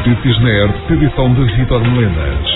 Notícias na ERP, edição de Vítor Melenas.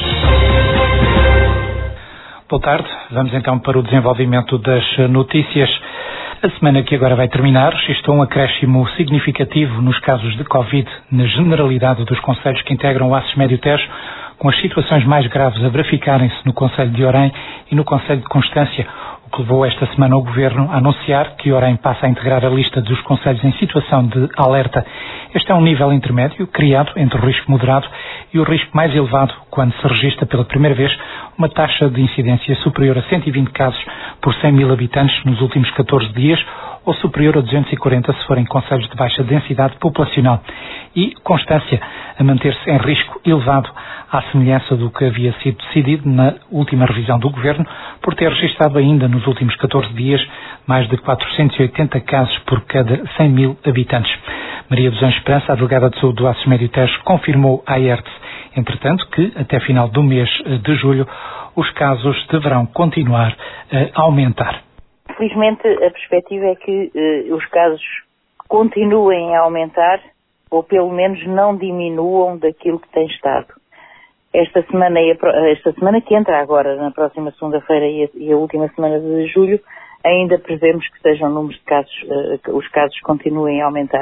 Boa tarde, vamos então para o desenvolvimento das notícias. A semana que agora vai terminar registrou um acréscimo significativo nos casos de Covid na generalidade dos concelhos que integram o Aços Médio Tejo, com as situações mais graves a verificarem-se no concelho de Orém e no concelho de Constância, o que levou esta semana o Governo a anunciar que Orém passa a integrar a lista dos concelhos em situação de alerta. Este é um nível intermédio criado entre o risco moderado e o risco mais elevado quando se registra pela primeira vez uma taxa de incidência superior a 120 casos por 100 mil habitantes nos últimos 14 dias ou superior a 240 se forem concelhos de baixa densidade populacional. E Constância a manter-se em risco elevado, à semelhança do que havia sido decidido na última revisão do Governo, por ter registrado ainda nos últimos 14 dias mais de 480 casos por cada 100 mil habitantes. Maria dos Anjos Esperança, a delegada de saúde do Aços Médio Tejo, confirmou à ERTE, entretanto, que até final do mês de julho os casos deverão continuar a aumentar. Felizmente, a perspectiva é que os casos continuem a aumentar ou pelo menos não diminuam daquilo que tem estado. Esta semana que entra agora, na próxima segunda-feira e a última semana de julho, ainda prevemos que sejam números de casos, os casos continuem a aumentar.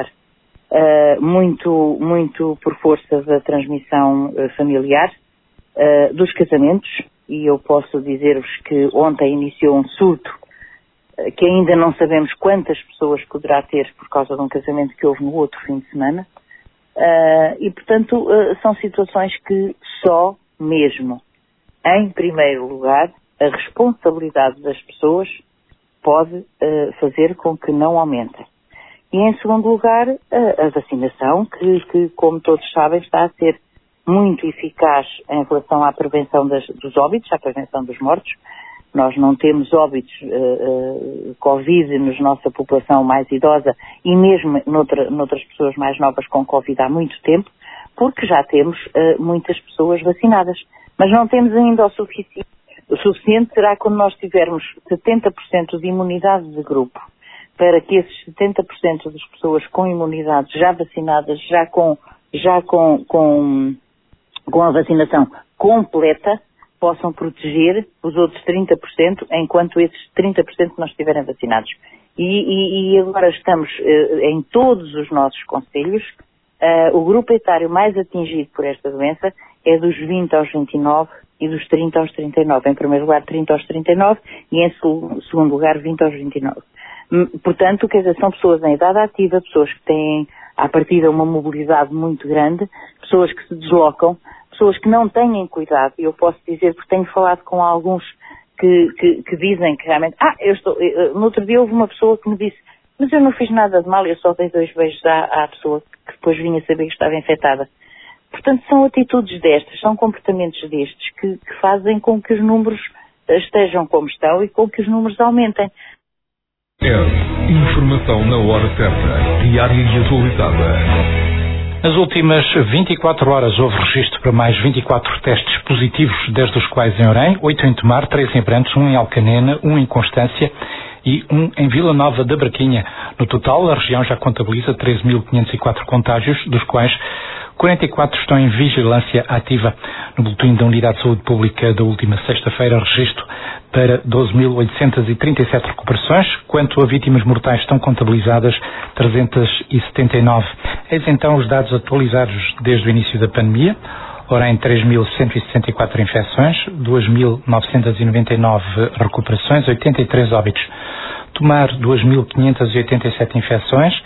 Muito por força da transmissão familiar, dos casamentos, e eu posso dizer-vos que ontem iniciou um surto que ainda não sabemos quantas pessoas poderá ter por causa de um casamento que houve no outro fim de semana, e portanto são situações que só mesmo, em primeiro lugar, a responsabilidade das pessoas pode fazer com que não aumentem. E em segundo lugar, a vacinação, que como todos sabem está a ser muito eficaz em relação à prevenção dos óbitos, à prevenção dos mortos. Nós não temos óbitos Covid na nossa população mais idosa e mesmo noutras pessoas mais novas com Covid há muito tempo, porque já temos muitas pessoas vacinadas. Mas não temos ainda o suficiente. O suficiente será quando nós tivermos 70% de imunidade de grupo, para que esses 70% das pessoas com imunidade já vacinadas, já com a vacinação completa, possam proteger os outros 30%, enquanto esses 30% não estiverem vacinados. E agora estamos em todos os nossos concelhos, o grupo etário mais atingido por esta doença é dos 20 aos 29 e dos 30 aos 39. Em primeiro lugar, 30 aos 39 e em segundo lugar, 20 aos 29. Portanto, quer dizer, são pessoas em idade ativa, pessoas que têm, à partida, uma mobilidade muito grande, pessoas que se deslocam, pessoas que não têm cuidado. Eu posso dizer, porque tenho falado com alguns que dizem que realmente, no outro dia houve uma pessoa que me disse, mas eu não fiz nada de mal, eu só dei 2 beijos à pessoa que depois vinha saber que estava infectada. Portanto, são atitudes destas, são comportamentos destes que fazem com que os números estejam como estão e com que os números aumentem. Informação na hora certa, diária e atualizada. Nas últimas 24 horas houve registro para mais 24 testes positivos, desde os quais em Orém, 8 em Tomar, 3 em Abrantes, 1 em Alcanena, 1 em Constância e 1 em Vila Nova da Braquinha. No total, a região já contabiliza 13.504 contágios, dos quais 44 estão em vigilância ativa. No boletim da Unidade de Saúde Pública da última sexta-feira, registro para 12.837 recuperações, quanto a vítimas mortais estão contabilizadas 379. Eis então os dados atualizados desde o início da pandemia. Orém, 3.164 infecções, 2.999 recuperações, 83 óbitos. Tomar, 2.587 infecções,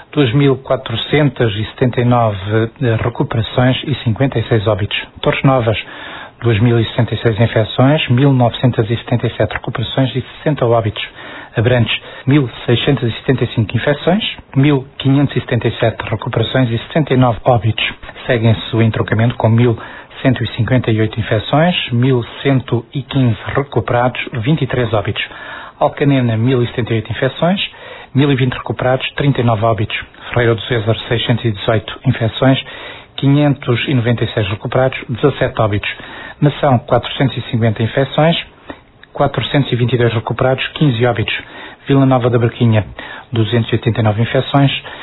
2.479 recuperações e 56 óbitos. Torres Novas, 2.066 infecções, 1.977 recuperações e 60 óbitos. Abrantes, 1.675 infecções, 1.577 recuperações e 69 óbitos. Seguem-se o entrocamento com 1.158 infecções, 1.115 recuperados, 23 óbitos. Alcanena, 1.078 infecções, 1.020 recuperados, 39 óbitos. Ferreira do César, 618 infecções, 596 recuperados, 17 óbitos. Mação, 450 infecções, 422 recuperados, 15 óbitos. Vila Nova da Braquinha, 289 infecções,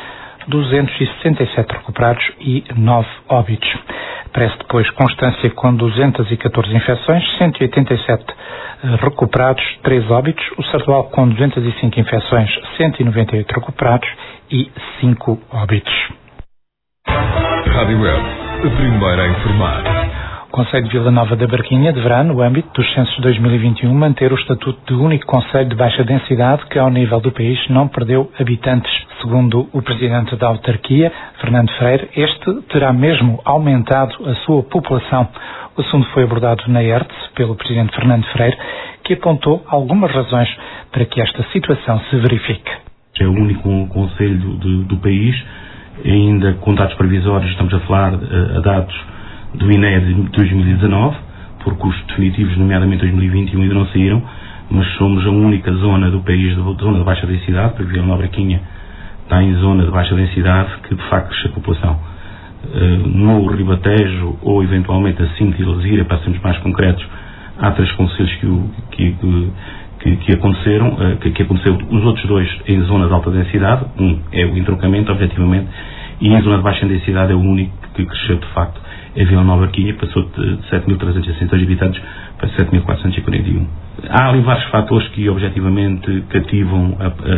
267 recuperados e 9 óbitos. Aparece depois Constância com 214 infecções, 187 recuperados, 3 óbitos. O Sardual com 205 infecções, 198 recuperados e 5 óbitos. Rádio Web, a primeira a informar. O Concelho de Vila Nova da Barquinha deverá, no âmbito dos censos 2021, manter o estatuto de único concelho de baixa densidade que, ao nível do país, não perdeu habitantes. Segundo o presidente da autarquia, Fernando Freire, este terá mesmo aumentado a sua população. O assunto foi abordado na ERTS pelo presidente Fernando Freire, que apontou algumas razões para que esta situação se verifique. É o único concelho do país, ainda com dados provisórios, estamos a falar a dados do INE de 2019, porque os definitivos, nomeadamente 2021, ainda não saíram, mas somos a única zona do país, zona de baixa densidade, porque Vila Nova da Barquinha está em zona de baixa densidade, que de facto cresce a população. No Ribatejo, ou eventualmente acima de Ilhasira, para sermos mais concretos, há 3 concelhos que aconteceram, que aconteceu os outros 2 em zona de alta densidade. Um é o entroncamento, objetivamente, e em zona de baixa densidade é o único que cresceu de facto. A Vila Nova da Barquinha passou de 7.362 habitantes para 7.441. Há ali vários fatores que objetivamente cativam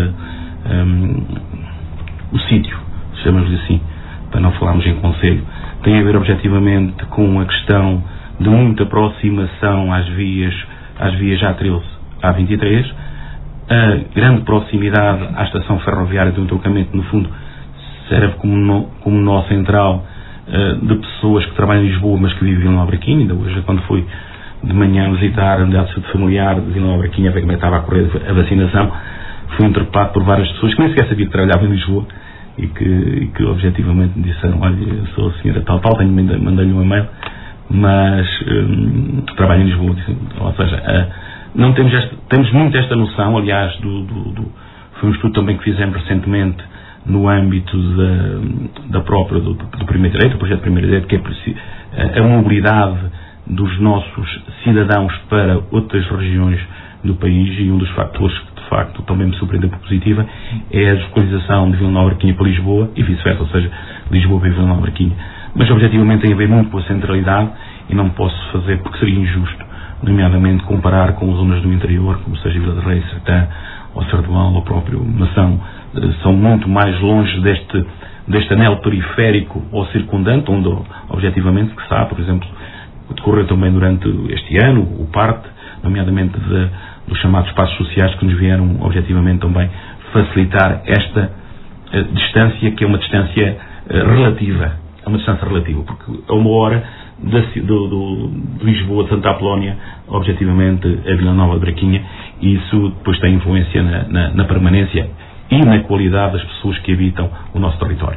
o sítio, chamamos-lhe assim, para não falarmos em concelho. Tem a ver objetivamente com a questão de muita aproximação às vias A13, A23, a grande proximidade à estação ferroviária do entroncamento, no fundo, serve como nó central de pessoas que trabalham em Lisboa, mas que vivem em Vila Nova da Barquinha. Ainda hoje, quando fui de manhã visitar a unidade de saúde familiar de Vila Nova da Barquinha, ver como estava a correr a vacinação, fui interpelado por várias pessoas que nem sequer sabia que trabalhavam em Lisboa e que objetivamente me disseram: olha, eu sou a senhora tal, mandei-lhe um e-mail, mas trabalho em Lisboa. Ou seja, não temos muito esta noção. Aliás, foi um estudo também que fizemos recentemente no âmbito do Primeiro Direito, do projeto Primeiro Direito, que é a mobilidade dos nossos cidadãos para outras regiões do país, e um dos fatores que de facto também me surpreendeu por positiva é a deslocalização de Vila Nova da Barquinha para Lisboa e vice-versa, ou seja, Lisboa para Vila Nova da Barquinha. Mas objetivamente tem a ver muito com a centralidade, e não posso fazer, porque seria injusto, nomeadamente comparar com zonas do interior, como seja Vila de Reis, Sertã, ou Sardual, ou próprio Mação. São muito mais longe deste anel periférico ou circundante, onde objetivamente que sabe, por exemplo, decorreu também durante este ano o parte, nomeadamente dos chamados espaços sociais, que nos vieram objetivamente também facilitar esta distância, que é uma distância relativa. É uma distância relativa, porque a 1 hora de Lisboa, de Santa Apolónia, objetivamente a Vila Nova da Barquinha, e isso depois tem influência na permanência e na qualidade das pessoas que habitam o nosso território.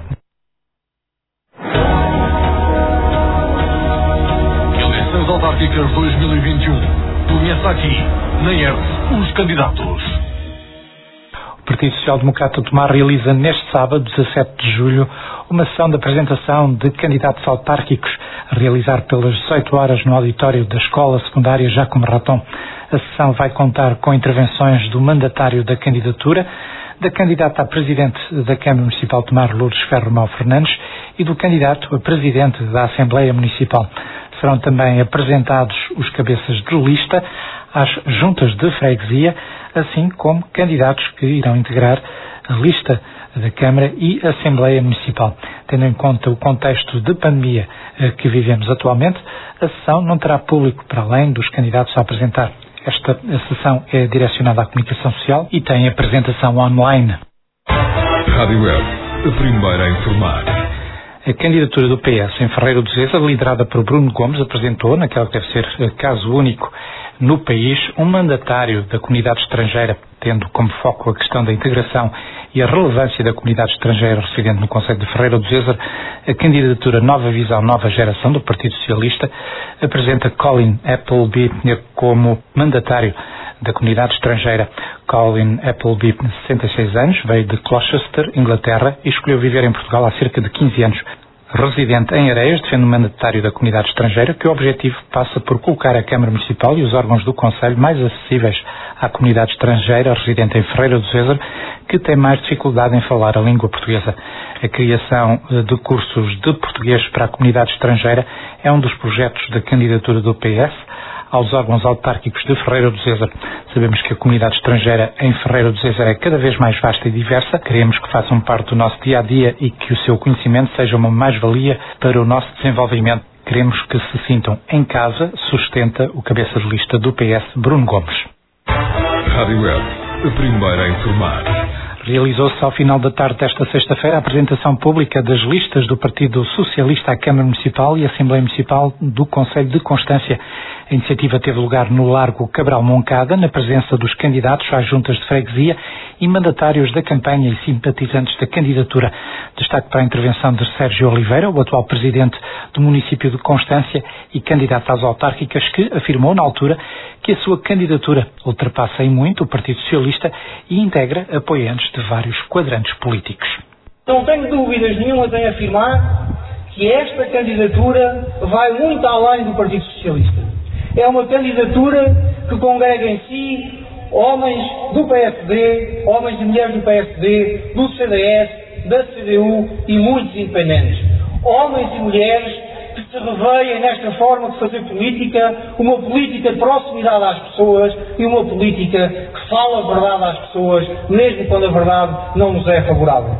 Eleições autárquicas 2021. Conheça aqui, na ERTS, os candidatos. O Partido Social Democrata de Tomar realiza neste sábado, 17 de julho, uma ação de apresentação de candidatos autárquicos, a realizar pelas 18 horas no auditório da Escola Secundária Jacome Raton. A sessão vai contar com intervenções do mandatário da candidatura, da candidata a presidente da Câmara Municipal de Tomar, Lourdes Ferro Mau Fernandes, e do candidato a presidente da Assembleia Municipal. Serão também apresentados os cabeças de lista às juntas de freguesia, assim como candidatos que irão integrar a lista da Câmara e a Assembleia Municipal. Tendo em conta o contexto de pandemia que vivemos atualmente, a sessão não terá público para além dos candidatos a apresentar. Esta sessão é direcionada à comunicação social e tem apresentação online. Rádio Web, a primeira a informar. A candidatura do PS em Ferreira do César, liderada por Bruno Gomes, apresentou, naquela que deve ser caso único no país, um mandatário da comunidade estrangeira, tendo como foco a questão da integração e a relevância da comunidade estrangeira residente no concelho de Ferreira do César. A candidatura Nova Visão, Nova Geração do Partido Socialista apresenta Colin Appleby como mandatário da comunidade estrangeira. Colin Appleby, 66 anos, veio de Gloucester, Inglaterra, e escolheu viver em Portugal há cerca de 15 anos. residente em Areias, defende o mandatário da comunidade estrangeira que o objetivo passa por colocar a Câmara Municipal e os órgãos do Conselho mais acessíveis à comunidade estrangeira residente em Ferreira do César, que tem mais dificuldade em falar a língua portuguesa. A criação de cursos de português para a comunidade estrangeira é um dos projetos da candidatura do PS aos órgãos autárquicos de Ferreira do César. Sabemos que a comunidade estrangeira em Ferreira do César é cada vez mais vasta e diversa. Queremos que façam parte do nosso dia-a-dia e que o seu conhecimento seja uma mais-valia para o nosso desenvolvimento. Queremos que se sintam em casa, sustenta o cabeça de lista do PS, Bruno Gomes. Rádio Web, a primeira a informar. Realizou-se ao final da tarde desta sexta-feira a apresentação pública das listas do Partido Socialista à Câmara Municipal e Assembleia Municipal do Concelho de Constância. A iniciativa teve lugar no Largo Cabral Moncada, na presença dos candidatos às juntas de freguesia e mandatários da campanha e simpatizantes da candidatura. Destaque para a intervenção de Sérgio Oliveira, o atual presidente do município de Constância e candidato às autárquicas, que afirmou na altura que a sua candidatura ultrapassa em muito o Partido Socialista e integra apoiantes de vários quadrantes políticos. Não tenho dúvidas nenhumas em afirmar que esta candidatura vai muito além do Partido Socialista. É uma candidatura que congrega em si homens do PSD, homens e mulheres do PSD, do CDS, da CDU e muitos independentes. Homens e mulheres que se reveem nesta forma de fazer política, uma política de proximidade às pessoas e uma política que fala a verdade às pessoas, mesmo quando a verdade não nos é favorável.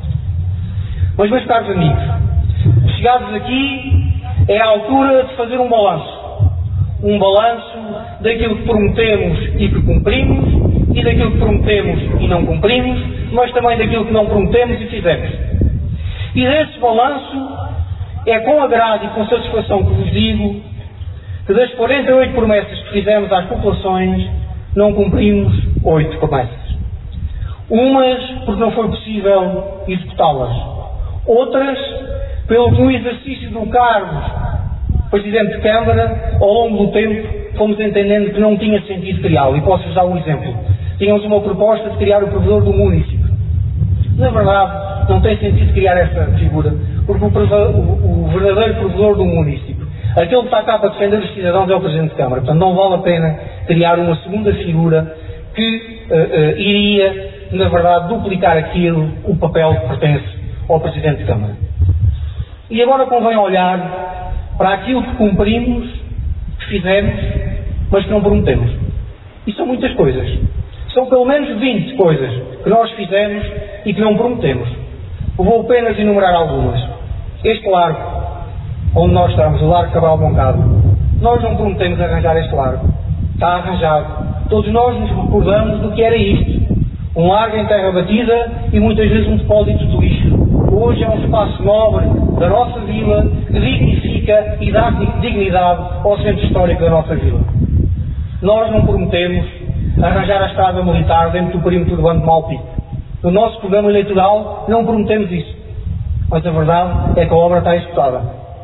Mas, meus caros amigos, chegados aqui, é a altura de fazer um balanço. Um balanço daquilo que prometemos e que cumprimos, e daquilo que prometemos e não cumprimos, mas também daquilo que não prometemos e fizemos. E desse balanço, é com agrado e com satisfação que vos digo que das 48 promessas que fizemos às populações, não cumprimos 8 promessas. Umas porque não foi possível executá-las. Outras, pelo que no exercício do cargo Presidente de Câmara, ao longo do tempo, fomos entendendo que não tinha sentido criá-lo. E posso-vos dar um exemplo. Tínhamos uma proposta de criar o provedor do município. Na verdade, não tem sentido criar essa figura, porque o verdadeiro provedor do município, aquele que está cá para defender os cidadãos, é o Presidente de Câmara. Portanto, não vale a pena criar uma segunda figura que iria, na verdade, duplicar o papel que pertence ao Presidente de Câmara. E agora convém olhar para aquilo que cumprimos, que fizemos, mas que não prometemos. E são muitas coisas. São pelo menos 20 coisas que nós fizemos e que não prometemos. Eu vou apenas enumerar algumas. Este largo, onde nós estamos, o Largo Cabral Moncada, nós não prometemos arranjar este largo. Está arranjado. Todos nós nos recordamos do que era isto. Um largo em terra batida e muitas vezes um depósito de lixo. Hoje é um espaço nobre da nossa vila que dignifica e dá dignidade ao centro histórico da nossa vila. Nós não prometemos arranjar a estrada militar dentro do perímetro do Bando de Malpique. No nosso programa eleitoral não prometemos isso. Mas a verdade é que a obra está executada.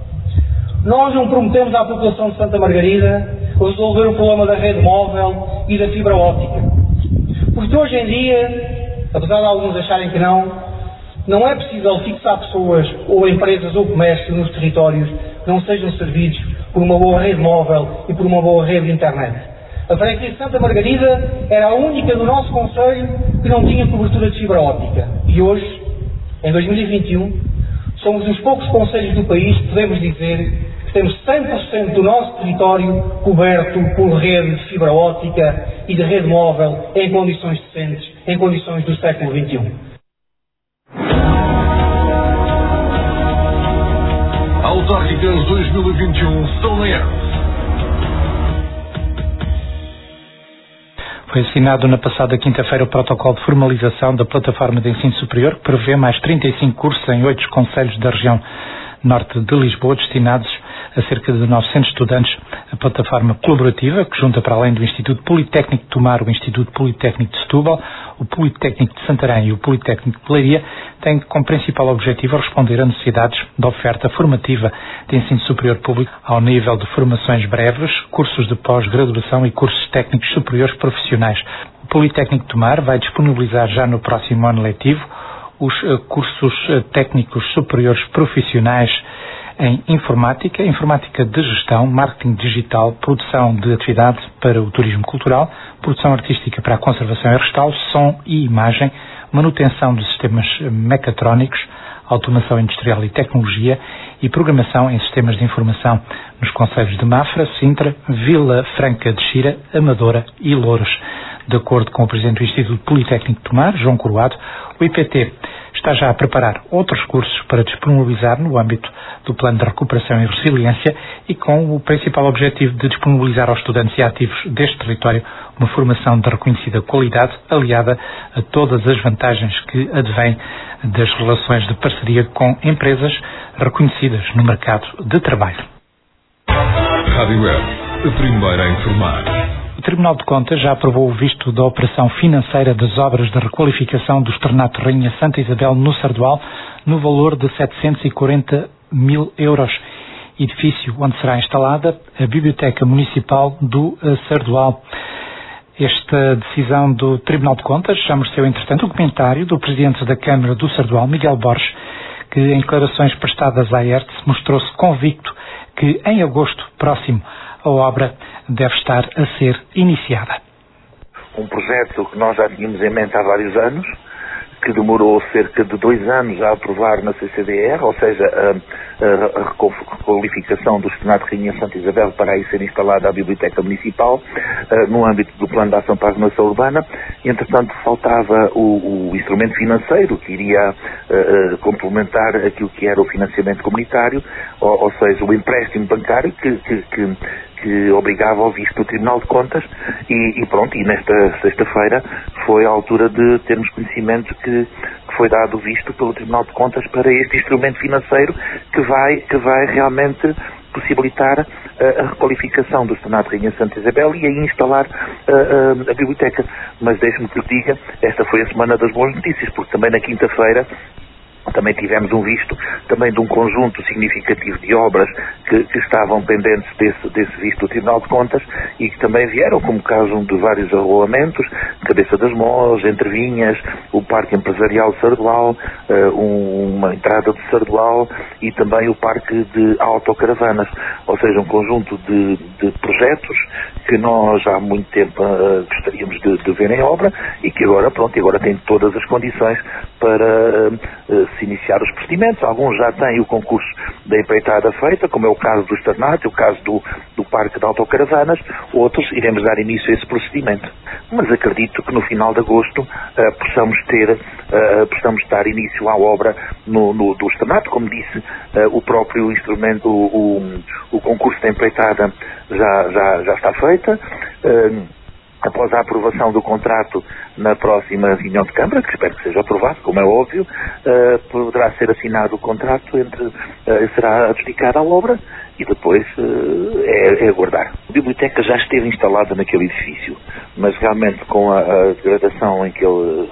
Nós não prometemos à população de Santa Margarida resolver o problema da rede móvel e da fibra óptica. Porque hoje em dia, apesar de alguns acharem que não é possível fixar pessoas ou empresas ou comércio nos territórios que não sejam servidos por uma boa rede móvel e por uma boa rede de internet. A freguesia de Santa Margarida era a única do nosso concelho que não tinha cobertura de fibra óptica. E hoje, em 2021, somos dos poucos concelhos do país que podemos dizer que temos 100% do nosso território coberto por rede de fibra óptica e de rede móvel em condições decentes, em condições do século XXI. Autárquicas 2021 São Leão. Foi assinado na passada quinta-feira o protocolo de formalização da plataforma de ensino superior, que prevê mais 35 cursos em 8 concelhos da região norte de Lisboa, destinados a cerca de 900 estudantes. A plataforma colaborativa, que junta para além do Instituto Politécnico de Tomar, o Instituto Politécnico de Setúbal, o Politécnico de Santarém e o Politécnico de Leiria, tem como principal objetivo responder a necessidades da oferta formativa de ensino superior público ao nível de formações breves, cursos de pós-graduação e cursos técnicos superiores profissionais. O Politécnico de Tomar vai disponibilizar já no próximo ano letivo os cursos técnicos superiores profissionais em informática, informática de gestão, marketing digital, produção de atividade para o turismo cultural, produção artística para a conservação e restauro, som e imagem, manutenção de sistemas mecatrónicos, automação industrial e tecnologia e programação em sistemas de informação nos concelhos de Mafra, Sintra, Vila Franca de Xira, Amadora e Louros. De acordo com o Presidente do Instituto Politécnico de Tomar, João Coroado, o IPT está já a preparar outros cursos para disponibilizar no âmbito do Plano de Recuperação e Resiliência e com o principal objetivo de disponibilizar aos estudantes e ativos deste território uma formação de reconhecida qualidade, aliada a todas as vantagens que advêm das relações de parceria com empresas reconhecidas no mercado de trabalho. Rádio Web, a primeira a informar. O Tribunal de Contas já aprovou o visto da operação financeira das obras de requalificação do Externato Rainha Santa Isabel no Sardual, no valor de 740 mil euros. Edifício onde será instalada a Biblioteca Municipal do Sardual. Esta decisão do Tribunal de Contas já mereceu, entretanto, o comentário do Presidente da Câmara do Sardual, Miguel Borges, que em declarações prestadas à ERTE mostrou-se convicto que em agosto próximo a obra deve estar a ser iniciada. Um projeto que nós já tínhamos em mente há vários anos, que demorou cerca de 2 anos a aprovar na CCDR, ou seja, a requalificação do Externato Rainha Santa Isabel para aí ser instalada a Biblioteca Municipal, no âmbito do Plano de Ação para a Renovação Urbana. Entretanto, faltava o instrumento financeiro que iria complementar aquilo que era o financiamento comunitário, ou seja, o empréstimo bancário que obrigava ao visto do Tribunal de Contas e pronto, e nesta sexta-feira foi a altura de termos conhecimento que foi dado o visto pelo Tribunal de Contas para este instrumento financeiro que vai realmente possibilitar a requalificação do Externato Rainha Santa Isabel e aí instalar a biblioteca. Mas deixe-me que lhe diga, esta foi a semana das boas notícias, porque também na quinta-feira também tivemos um visto também de um conjunto significativo de obras que estavam pendentes desse visto do Tribunal de Contas e que também vieram, como caso de vários arruolamentos, Cabeça das Mós, Entre Vinhas, o Parque Empresarial de Sardual, uma entrada de Sardual e também o Parque de Autocaravanas, ou seja, um conjunto de projetos que nós há muito tempo gostaríamos de ver em obra e que agora tem todas as condições para se iniciar os procedimentos. Alguns já têm o concurso da empreitada feita, como é o caso do Externato, o caso do Parque de Autocaravanas, outros iremos dar início a esse procedimento. Mas acredito que no final de agosto possamos dar início à obra do Externato. Como disse, o próprio instrumento, o concurso da empreitada já está feita. Após a aprovação do contrato na próxima reunião de Câmara, que espero que seja aprovado, como é óbvio, poderá ser assinado o contrato será adjudicada a obra e depois é aguardar. A biblioteca já esteve instalada naquele edifício, mas realmente com a degradação em que ele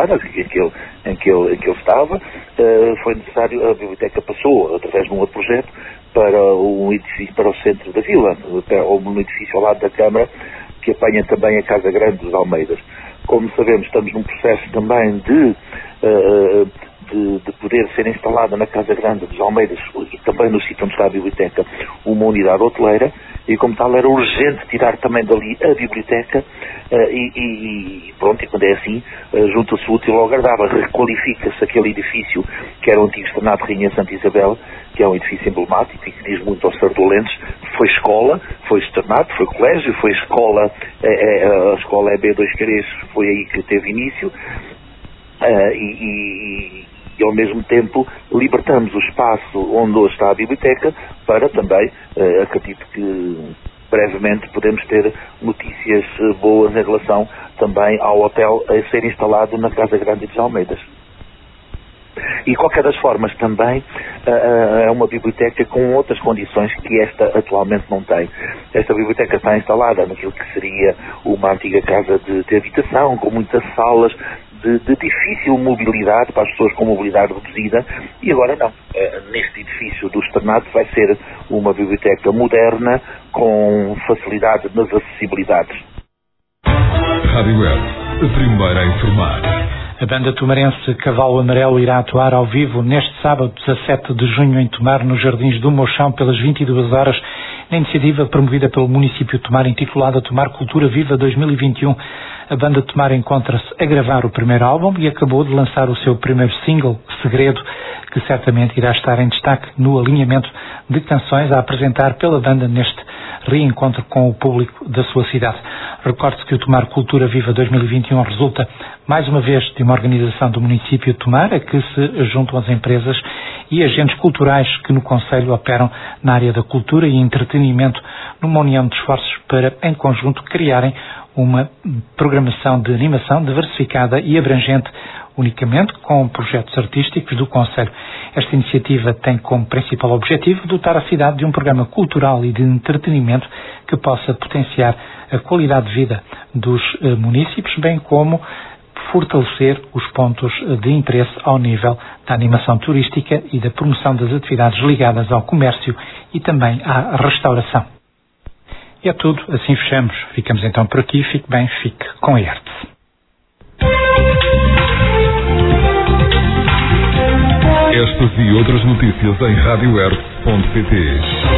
estava, foi necessário, a biblioteca passou, através de um outro projeto, para um edifício, para o centro da vila, ou um edifício ao lado da Câmara, que apanha também a Casa Grande dos Almeidas. Como sabemos, estamos num processo também de poder ser instalada na Casa Grande dos Almeidas e também no sítio onde está a biblioteca uma unidade hoteleira e como tal era urgente tirar também dali a biblioteca e quando é assim junta-se o útil ao agradável, requalifica-se aquele edifício que era o antigo Externato Rainha Santa Isabel, que é um edifício emblemático e que diz muito aos sardolenses. Foi escola, foi externato, foi colégio, foi escola, a escola EB2 Carês foi aí que teve início e ao mesmo tempo libertamos o espaço onde hoje está a biblioteca para também, acredito que brevemente podemos ter notícias boas em relação também ao hotel a ser instalado na Casa Grande dos Almeidas. E, de qualquer das formas, também é uma biblioteca com outras condições que esta atualmente não tem. Esta biblioteca está instalada naquilo que seria uma antiga casa de habitação, com muitas salas de difícil mobilidade para as pessoas com mobilidade reduzida, e agora não. Neste edifício do Externato vai ser uma biblioteca moderna, com facilidade nas acessibilidades. Rádio Web, a primeira a informar. A banda tomarense Cavalo Amarelo irá atuar ao vivo neste sábado, 17 de junho, em Tomar, nos Jardins do Mochão, pelas 22 horas, na iniciativa promovida pelo município de Tomar, intitulada Tomar Cultura Viva 2021. A banda de Tomar encontra-se a gravar o primeiro álbum e acabou de lançar o seu primeiro single, Segredo, que certamente irá estar em destaque no alinhamento de canções a apresentar pela banda neste reencontro com o público da sua cidade. Recorde-se que o Tomar Cultura Viva 2021 resulta, mais uma vez, de uma organização do município de Tomar, a que se juntam as empresas e agentes culturais que no concelho operam na área da cultura e entretenimento, numa união de esforços para, em conjunto, criarem uma programação de animação diversificada e abrangente, unicamente com projetos artísticos do concelho. Esta iniciativa tem como principal objetivo dotar a cidade de um programa cultural e de entretenimento que possa potenciar a qualidade de vida dos munícipes, bem como fortalecer os pontos de interesse ao nível da animação turística e da promoção das atividades ligadas ao comércio e também à restauração. E é tudo, assim fechamos. Ficamos então por aqui. Fique bem, fique com a ERTE. Estas e outras notícias em radioerte.pt.